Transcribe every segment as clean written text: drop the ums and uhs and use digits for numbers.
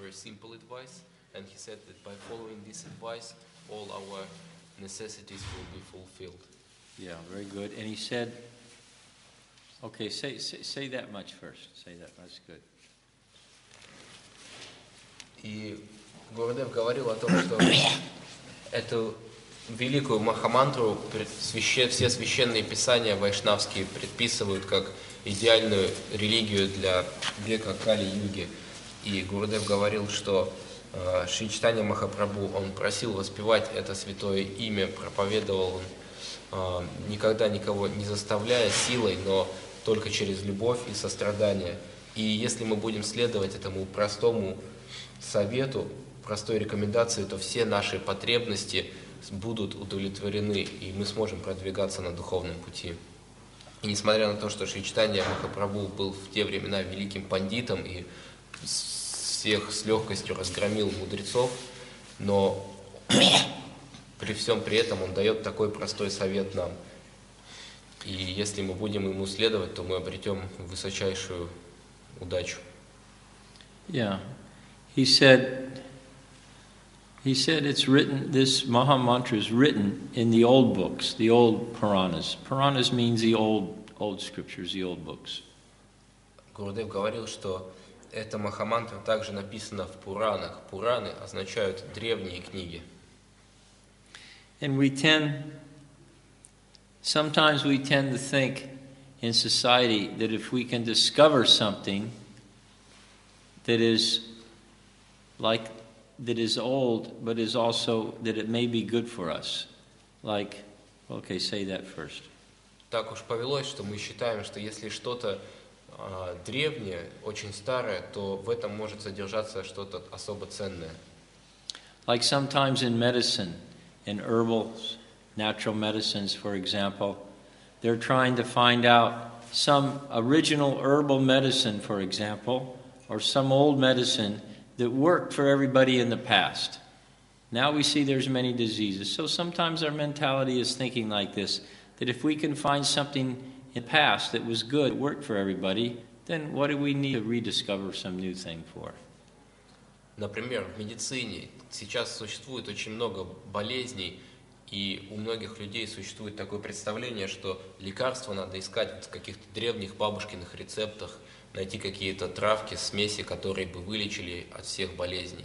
very simple advice, and he said that by following this advice, all our necessities will be fulfilled. Yeah, very good. And he said, okay, say that much first. Say that. That's good. И Гурудев говорил о том, что эту великую махамантру все священные писания вайшнавские предписывают как идеальную религию для века Кали-юги. И Гурудев говорил, что Шри Чайтанья Махапрабху, он просил воспевать это святое имя, проповедовал он, никогда никого не заставляя силой, но только через любовь и сострадание. И если мы будем следовать этому простому совету, простой рекомендации, то все наши потребности будут удовлетворены, и мы сможем продвигаться на духовном пути. И несмотря на то, что Шри Чайтанья Махапрабху был в те времена великим пандитом и всех с легкостью разгромил мудрецов, но при всем при этом он дает такой простой совет нам. И если мы будем ему следовать, то мы обретем высочайшую удачу. Yeah. He said it's written, this Maha Mantra is written in the old books, the old Puranas. Puranas means the old scriptures, the old books. Гурудев говорил, что эта Махамантра также написана в Пуранах. Пураны означают древние книги. And sometimes we tend to think in society that if we can discover something that is old, but is also that it may be good for us. Like, okay, say that first. Так уж повелось, что мы считаем, что если что-то древнее, очень старое, то в этом может содержаться что-то особо ценное. Like sometimes in medicine, in herbals, natural medicines, for example, they're trying to find out some original herbal medicine, for example, or some old medicine that worked for everybody in the past. Now we see there's many diseases. So sometimes our mentality is thinking like this, that if we can find something in the past that was good, worked for everybody, then what do we need to rediscover some new thing for? Например, в медицине сейчас существует очень много болезней, и у многих людей существует такое представление, что лекарства надо искать в каких-то древних бабушкиных рецептах, найти какие-то травки, смеси, которые бы вылечили от всех болезней.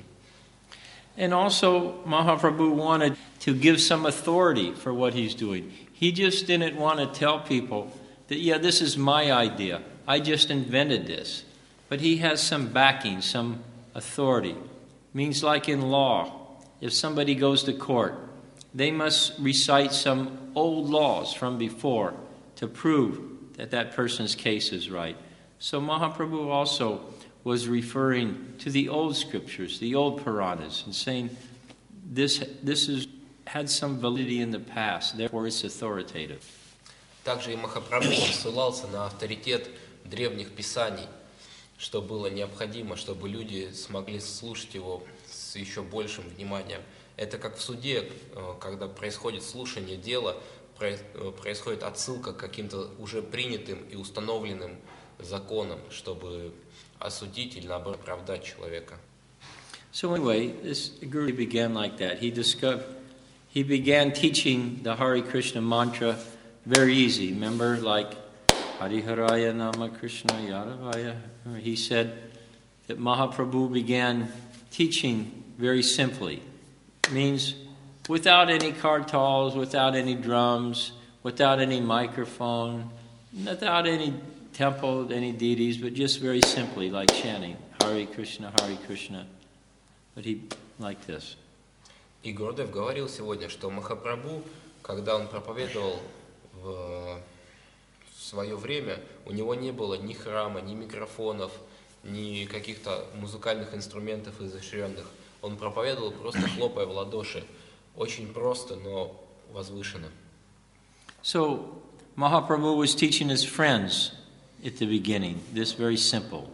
And also, Mahaprabhu wanted to give some authority for what he's doing. He just didn't want to tell people that, yeah, this is my idea. I just invented this. But he has some backing, some authority. Means like in law, if somebody goes to court, they must recite some old laws from before to prove that that person's case is right. So Mahaprabhu also was referring to the old scriptures, the old Puranas, and saying this had some validity in the past, therefore it's authoritative. Также и Махапрабху ссылался на авторитет древних писаний, что было необходимо, чтобы люди смогли слушать его с еще большим вниманием. Это как в суде, когда происходит слушание дела, происходит отсылка к каким-то уже принятым и установленным законам, чтобы осудить или наоборот оправдать человека. So anyway, this Guru began like that. He began teaching the Hare Krishna mantra very easy. Remember, like Hariharaya Nama Krishna Yadavaya. He said that Mahaprabhu began teaching very simply. It means without any kartals, without any drums, without any microphone, without any temple, any deities, but just very simply, like chanting Hare Krishna, Hare Krishna. But he like this. И Гурудев говорил сегодня, что Махапрабху, когда он проповедовал в свое время, у него не было ни храма, ни микрофонов, ни каких-то музыкальных инструментов изощренных. Он проповедовал просто хлопая в ладоши. Очень просто, но возвышенно. So Mahaprabhu was teaching his friends at the beginning, this very simple.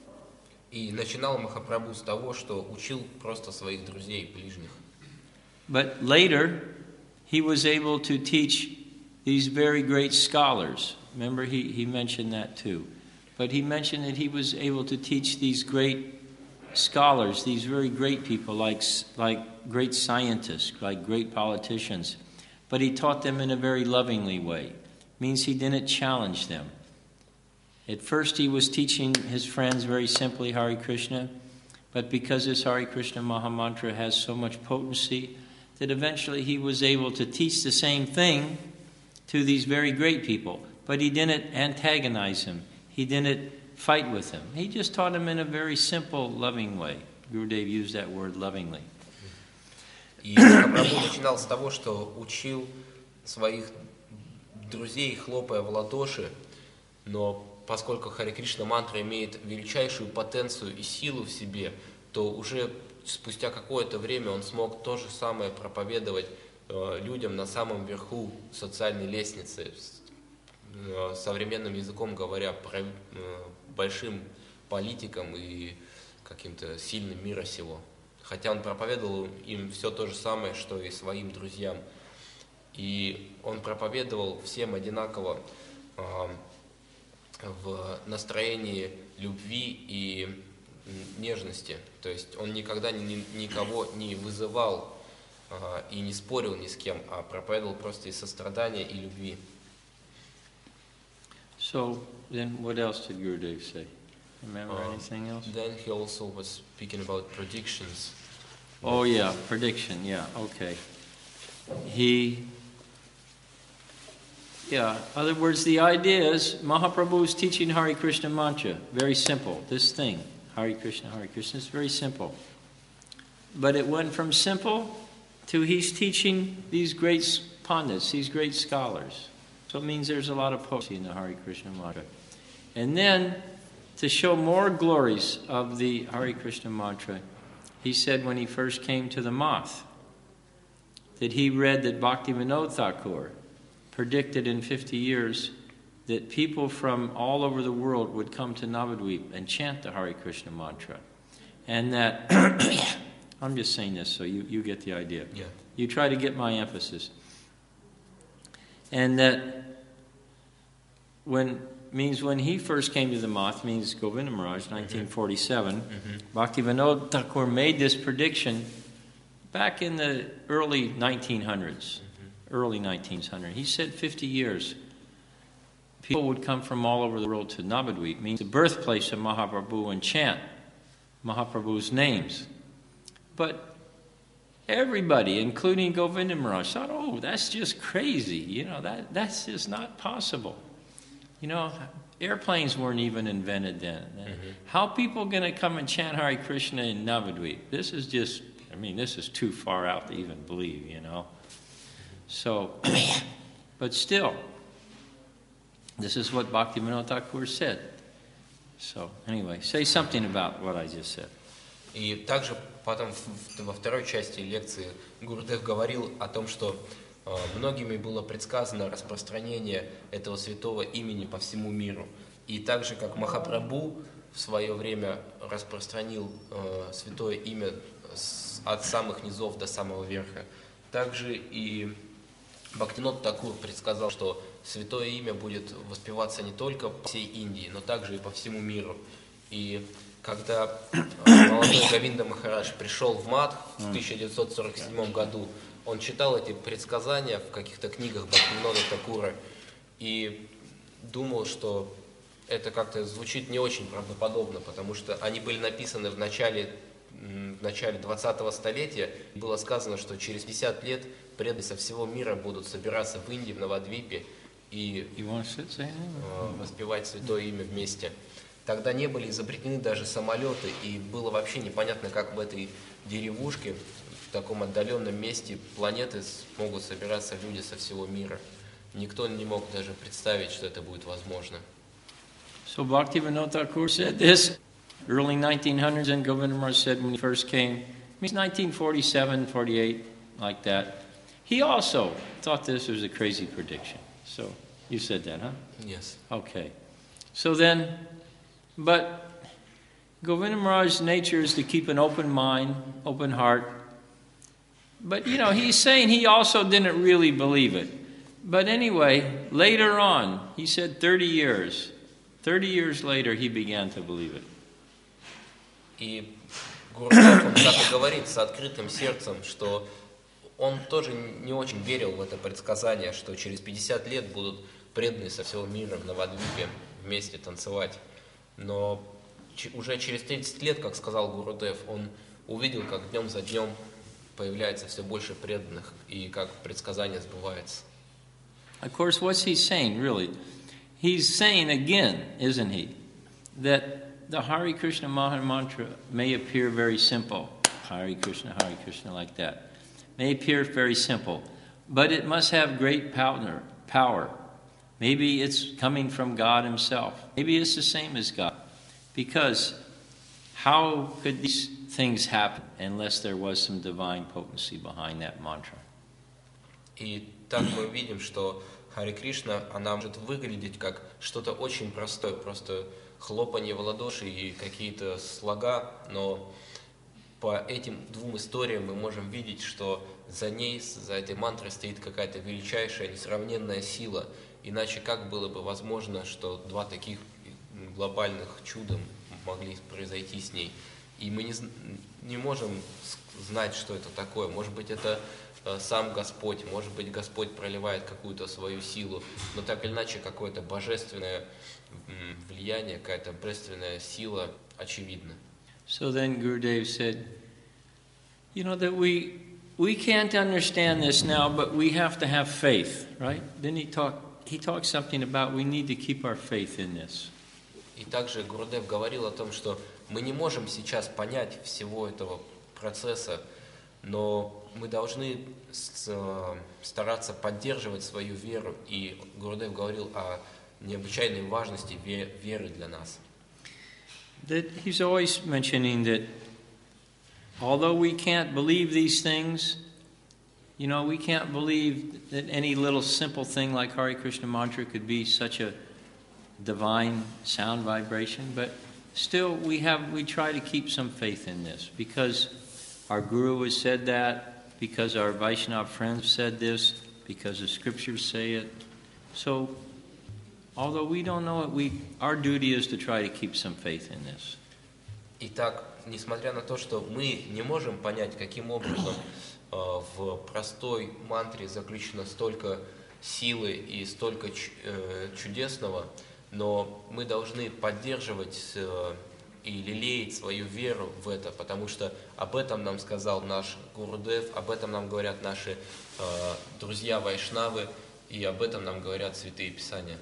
И начинал Махапрабху с того, что учил просто своих друзей, ближних. But later, he was able to teach these very great scholars. Remember, he mentioned that too. But he mentioned that he was able to teach these great scholars, these very great people, like great scientists, like great politicians, but he taught them in a very lovingly way. Means he didn't challenge them. At first he was teaching his friends very simply Hare Krishna, but because this Hare Krishna Mahamantra has so much potency, that eventually he was able to teach the same thing to these very great people. But he didn't antagonize him. He didn't fight with him. He just taught him in a very simple, loving way. Gurudev used that word lovingly. И Махапрабху начинал с того, что учил своих друзей, хлопая в ладоши, но поскольку Харе Кришна мантра имеет величайшую потенцию и силу в себе, то уже спустя какое-то время он смог то же самое проповедовать людям на самом верху социальной лестницы, современным языком говоря, большим политикам и каким-то сильным мира сего. Хотя он проповедовал им все то же самое, что и своим друзьям. И он проповедовал всем одинаково в настроении любви и нежности. То есть он никогда никого не вызывал и не спорил ни с кем, а проповедовал просто из сострадания и любви. So then what else did Gurudev say? Remember anything else? Then he also was speaking about predictions. Oh yeah, prediction, yeah, okay. In other words, the idea is Mahaprabhu is teaching Hare Krishna mantra. Very simple. This thing, Hare Krishna, is very simple. But it went from simple to he's teaching these great pandits, these great scholars. So it means there's a lot of potency in the Hare Krishna mantra. And then, to show more glories of the Hare Krishna mantra, he said when he first came to the Math, that he read that Bhaktivinoda Thakur predicted in 50 years that people from all over the world would come to Navadvip and chant the Hare Krishna mantra. And that, I'm just saying this so you get the idea. Yeah. You try to get my emphasis. And that when he first came to the Math, means Govinda Maharaj, 1947, Bhaktivinoda Thakur made this prediction back in the early 1900s. Early 1900s. He said 50 years. People would come from all over the world to Navadvip, means the birthplace of Mahaprabhu, and chant Mahaprabhu's names. But everybody, including Govinda Maharaj, thought, oh, that's just crazy. That's just not possible. Airplanes weren't even invented then. How people going to come and chant Hare Krishna in Navadvip? This is too far out to even believe, So, but still, this is what Bhaktivinoda Thakur said. So, anyway, say something about what I just said. И также потом во второй части лекции Гурудев говорил о том, что многими было предсказано распространение этого святого имени по всему миру. И так же, как Махапрабху в свое время распространил святое имя от самых низов до самого верха, также и Бхактивинода Тхакур предсказал, что святое имя будет воспеваться не только по всей Индии, но также и по всему миру. И когда молодой Говинда Махарадж пришел в Мадх в 1947 году, он читал эти предсказания в каких-то книгах Бхактивинода Тхакура и думал, что это как-то звучит не очень правдоподобно, потому что они были написаны в начале 20-го столетия. Было сказано, что через 50 лет преданные со всего мира будут собираться в Индии, в Навадвипе и воспевать святое имя вместе. Тогда не были изобретены даже самолеты, и было вообще непонятно, как в этой деревушке, в таком отдаленном месте планеты могут собираться люди со всего мира. Никто не мог даже представить, что это будет возможно. So Bhaktivinoda Thakur said this early 1900s, and Govinda Maharaj said when he first came, means 1947, 48, like that. He also thought this was a crazy prediction. So you said that, huh? Yes. Okay. So then, but Govinda Maharaj's nature is to keep an open mind, open heart. But, he's saying he also didn't really believe it. But anyway, later on, he said 30 years later, he began to believe it. И Гурдев, он так и говорит с открытым сердцем, что он тоже не очень верил в это предсказание, что через 50 лет будут преданные со всего мира в Навадвипе вместе танцевать. Но уже через 30 лет, как сказал Гурудев, он увидел, как днем за днем появляется все больше преданных и как предсказание сбывается. Of course, what's he saying, really? He's saying again, isn't he, that the Hare Krishna Maha Mantra may appear very simple, Hare Krishna, like that. May appear very simple, but it must have great power. Maybe it's coming from God himself. Maybe it's the same as God. Because how could these things happen unless there was some divine potency behind that mantra? И так мы видим, что Харе Кришна, она может выглядеть как что-то очень простое, просто хлопанье в ладоши и какие-то слога, но по этим двум историям мы можем видеть, что за ней, за этой мантрой стоит какая-то величайшая, несравненная сила. Иначе как было бы возможно, что два таких глобальных чуда могли произойти с ней? И мы не можем знать, что это такое. Может быть, это сам Господь, может быть, Господь проливает какую-то свою силу, но так или иначе какое-то божественное влияние, какая-то божественная сила очевидна. So then Gurudev said, you know, that we can't understand this now, but we have to have faith, right? Then he talked something about we need to keep our faith in this. И также Гурудев говорил о том, что мы не можем сейчас понять всего этого процесса, но мы должны стараться поддерживать свою веру. И Гурудев говорил о необычайной важности веры для нас. That he's always mentioning that although we can't believe these things, you know, we can't believe that any little simple thing like Hare Krishna mantra could be such a divine sound vibration, but still we try to keep some faith in this because our Guru has said that, because our Vaishnava friends said this, because the scriptures say it. So although we don't know it, our duty is to try to keep some faith in this. Итак, несмотря на то, что мы не можем понять, каким образом в простой мантре заключено столько силы и столько чудесного, но мы должны поддерживать и лелеять свою веру в это, потому что об этом нам сказал наш Гурудев, об этом нам говорят наши друзья Вайшнавы, и об этом нам говорят Святые Писания.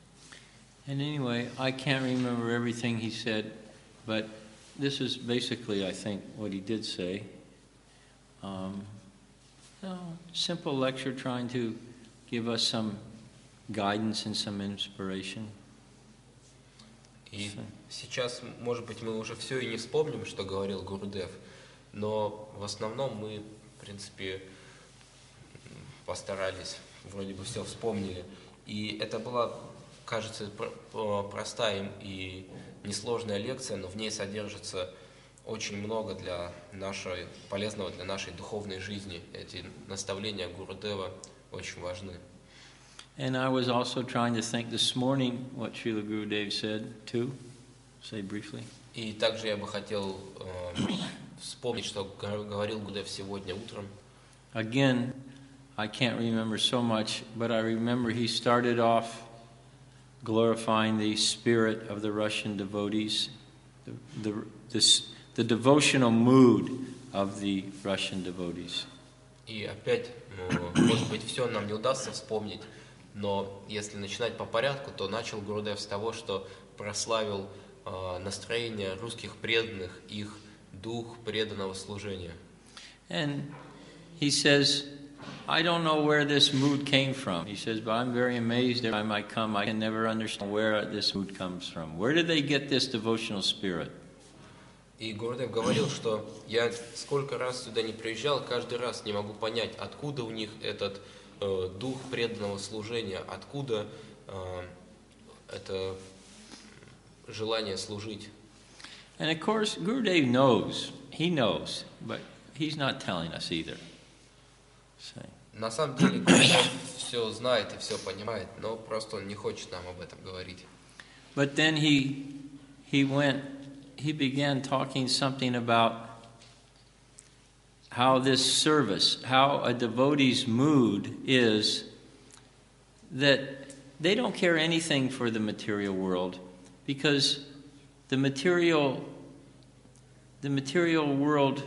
And anyway, I can't remember everything he said, but this is basically, I think, what he did say. Simple lecture trying to give us some guidance and some inspiration. И сейчас, может быть, мы уже все и не вспомним, что говорил Гурудев, но в основном мы, в принципе, постарались, вроде бы все вспомнили. И это была, кажется, простая и несложная лекция, но в ней содержится очень много полезного для нашей духовной жизни. Эти наставления Гурудева очень важны. And I was also trying to think this morning what Srila Gurudev said too. Say briefly. И также я бы хотел вспомнить, что говорил Гурудев сегодня утром. Again, I can't remember so much, but I remember he started off glorifying the spirit of the Russian devotees, the devotional mood of the Russian devotees. И опять, может быть, все нам не удастся вспомнить, но если начинать по порядку, то начал Гурудев с того, что прославил настроение русских преданных, их дух преданного служения. And he says, I don't know where this mood came from. He says, but I'm very amazed every time I come. I can never understand where this mood comes from. Where did they get this devotional spirit? И Гурудев говорил, что я сколько раз сюда не приезжал, каждый раз не могу понять, откуда у них этот дух преданного служения, откуда это желание служить. And of course, Gurudev knows. He knows, but he's not telling us either. So. На самом деле Гурудев все знает и все понимает, но просто он не хочет нам об этом говорить. But then he began talking something about how this service, how a devotee's mood is that they don't care anything for the material world, because the material world,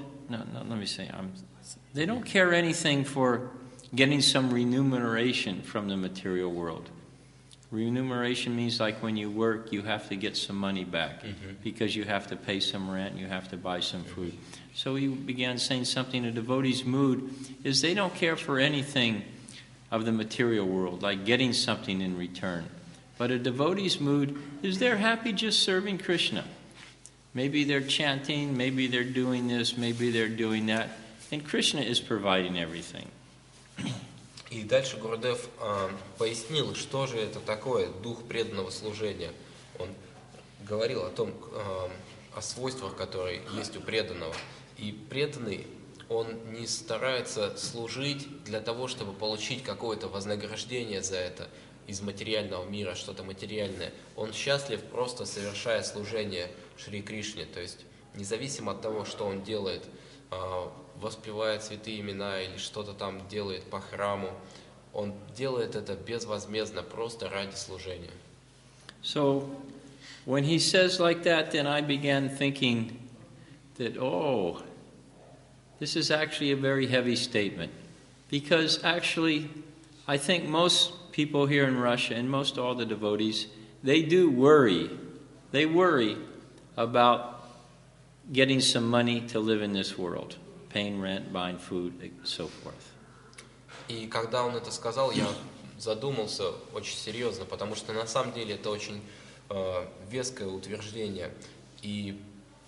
they don't care anything for getting some remuneration from the material world. Remuneration means like when you work, you have to get some money back because you have to pay some rent, you have to buy some food. So he began saying something, a devotee's mood is they don't care for anything of the material world, like getting something in return. But a devotee's mood is they're happy just serving Krishna. Maybe they're chanting, maybe they're doing this, maybe they're doing that, and Krishna is providing everything. И дальше Гурудев пояснил, что же это такое дух преданного служения. Он говорил о том, о свойствах, которые есть у преданного. И преданный, он не старается служить для того, чтобы получить какое-то вознаграждение за это из материального мира, что-то материальное. Он счастлив, просто совершая служение Шри Кришне. То есть независимо от того, что он делает, воспевает святые имена или что-то там делает по храму, он делает это безвозмездно, просто ради служения. So, when he says like that, then I began thinking that, this is actually a very heavy statement. Because actually, I think most people here in Russia, and most all the devotees, they do worry. They worry about getting some money to live in this world. Paying rent, buying food, and so forth. И когда он это сказал, я задумался очень серьезно, потому что на самом деле это очень веское утверждение. И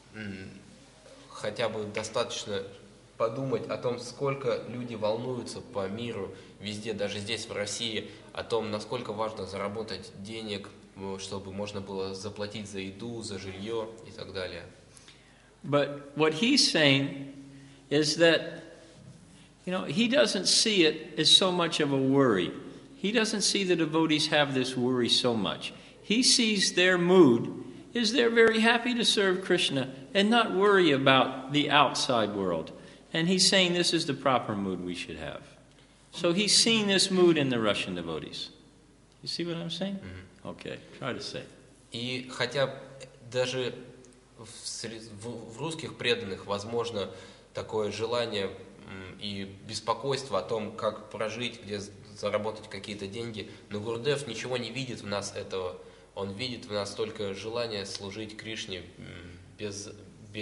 хотя бы достаточно подумать о том, сколько люди волнуются по миру, везде, даже здесь, в России, о том, насколько важно заработать денег, чтобы можно было заплатить за еду, за жилье и так далее. But what he's saying is that, he doesn't see it as so much of a worry. He doesn't see the devotees have this worry so much. He sees their mood is they're very happy to serve Krishna and not worry about the outside world. And he's saying this is the proper mood we should have. So he's seeing this mood in the Russian devotees. You see what I'm saying? Mm-hmm. Okay, try to say. И хотя даже в русских преданных возможно такое желание и беспокойство о том, как прожить, где заработать какие-то деньги, но Гурудев ничего не видит в нас этого. Он видит в нас только желание служить Кришне без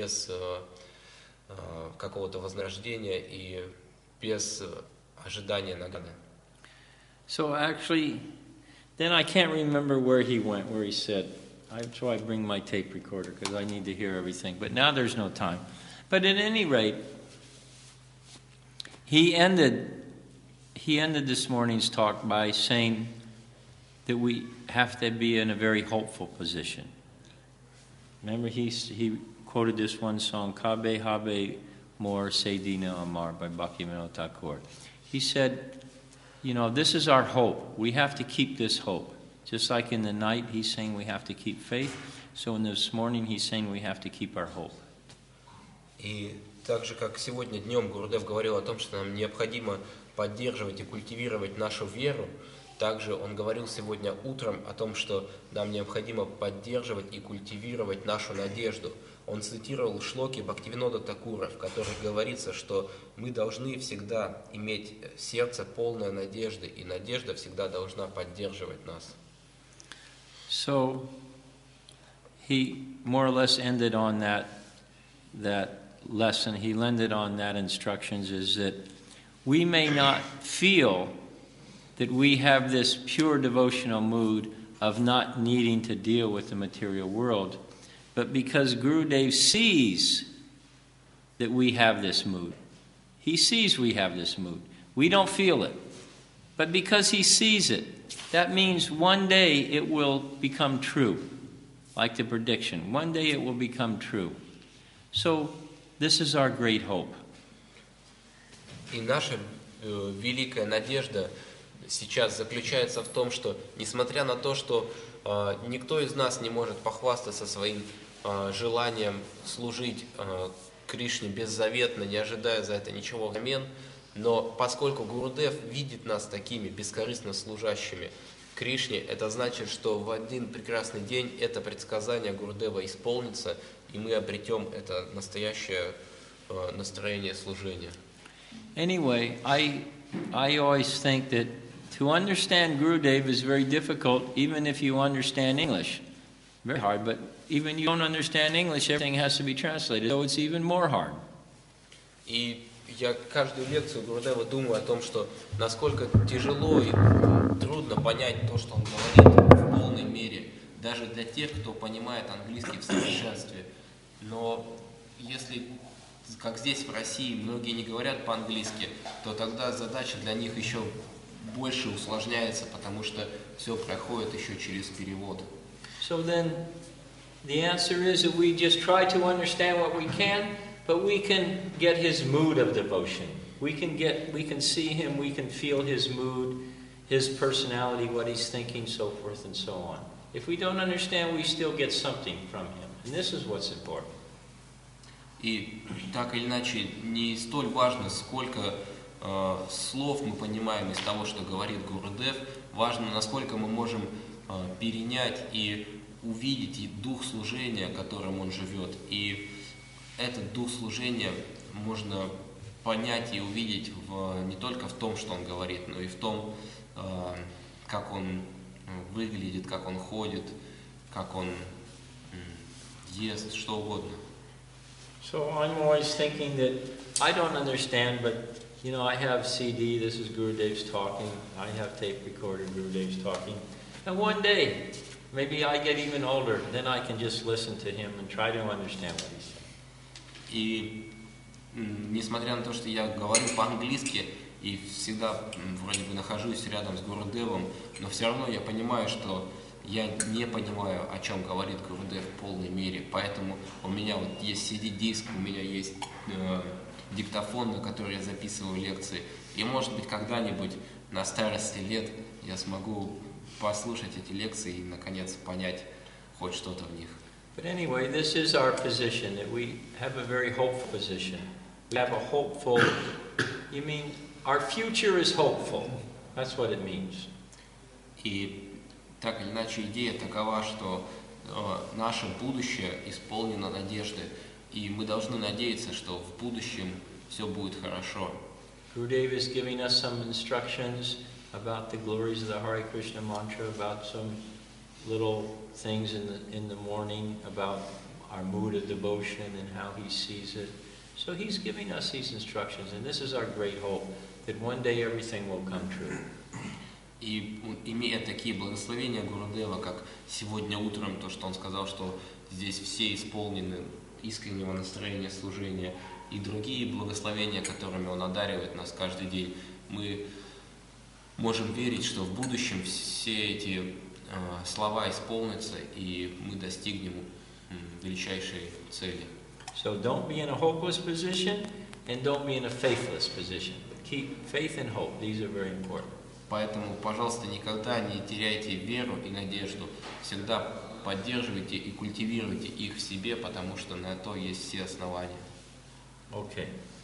какого-то вознаграждения и без ожидания награды. So actually, then I can't remember where he went, where he said, so I bring my tape recorder because I need to hear everything. But now there's no time. But at any rate, he ended this morning's talk by saying that we have to be in a very hopeful position. Remember, he quoted this one song, Kabe Habe Mor Sedina Amar by Bhaktivinoda Thakur. He said, this is our hope. We have to keep this hope. Just like in the night, he's saying we have to keep faith. So in this morning, he's saying we have to keep our hope. И так же, как сегодня днем Гурудев говорил о том, что нам необходимо поддерживать и культивировать нашу веру, также он говорил сегодня утром о том, что нам необходимо поддерживать и культивировать нашу надежду. Он цитировал шлоки Бхактивинода Такура, в которых говорится, что мы должны всегда иметь сердце полное надежды, и надежда всегда должна поддерживать нас. So he more or less ended on that lesson. He ended on that instructions is that we may not feel that we have this pure devotional mood of not needing to deal with the material world, but because Gurudev sees that we have this mood. He sees we have this mood. We don't feel it. But because he sees it, that means one day it will become true, like the prediction. One day it will become true. So this is our great hope. И наша великая надежда сейчас заключается в том, что, несмотря на то, что никто из нас не может похвастаться своим желанием служить Кришне беззаветно, не ожидая за это ничего взамен. Но поскольку Гурудев видит нас такими бескорыстно служащими Кришне, это значит, что в один прекрасный день это предсказание Гурудева исполнится, и мы обретем это настоящее настроение служения. Anyway, I always think that to understand Gurudev is very difficult, even if you understand English. Very hard, but even if you don't understand English, everything has to be translated, so it's even more hard. И я каждую лекцию Гурудева думаю о том, что насколько тяжело и трудно понять то, что он говорит в полной мере, даже для тех, кто понимает английский в совершенстве. Но если, как здесь в России, многие не говорят по-английски, то тогда задача для них еще больше усложняется, потому что все проходит еще через перевод. So then, the answer is that we just try to understand what we can, but we can get his mood of devotion. We can see him, we can feel his mood, his personality, what he's thinking, so forth and so on. If we don't understand, we still get something from him. And this is what's important. И так или иначе, не столь важно, сколько слов мы понимаем из того, что говорит Гурудев, важно, насколько мы можем перенять и увидеть и дух служения, которым он живет. И этот дух служения можно понять и увидеть не только в том, что он говорит, но и в том, как он выглядит, как он ходит, как он ест, что угодно. So I'm always thinking that I don't understand, but I have CD, this is Gurudev's talking, I have tape recorder, Gurudev's talking. And one day, maybe I get even older, then I can just listen to him and try to understand what he's saying. И несмотря на то, что я говорю по-английски и всегда вроде бы нахожусь рядом с Гурудевом, но все равно я понимаю, что я не понимаю, о чем говорит Гурудев в полной мере. Поэтому у меня вот есть CD-диск, у меня есть диктофон, на который я записываю лекции. И может быть когда-нибудь на старости лет я смогу послушать эти лекции и наконец понять хоть что-то в них. But anyway, this is our position, that we have a very hopeful position. We have a hopeful, our future is hopeful. That's what it means. И так или иначе идея такова, что наше будущее исполнено надежды, и мы должны надеяться, что в будущем все будет хорошо. Gurudev is giving us some instructions about the glories of the Hare Krishna mantra, about some little things in the morning about our mood of devotion and how he sees it. So he's giving us these instructions, and this is our great hope, that one day everything will come true. И имея такие благословения Гурудева, как сегодня утром, то, что он сказал, что здесь все исполнены искреннего настроения служения, и другие благословения, которыми он одаривает нас каждый день, мы можем верить, что в будущем все эти слова исполнятся, и мы достигнем величайшей цели. So don't be in a hopeless position, and don't be in a faithless position. But keep faith and hope. These are very important. Поэтому, пожалуйста, никогда не теряйте веру и надежду. Всегда поддерживайте и культивируйте их в себе, потому что на то есть все основания. Okay.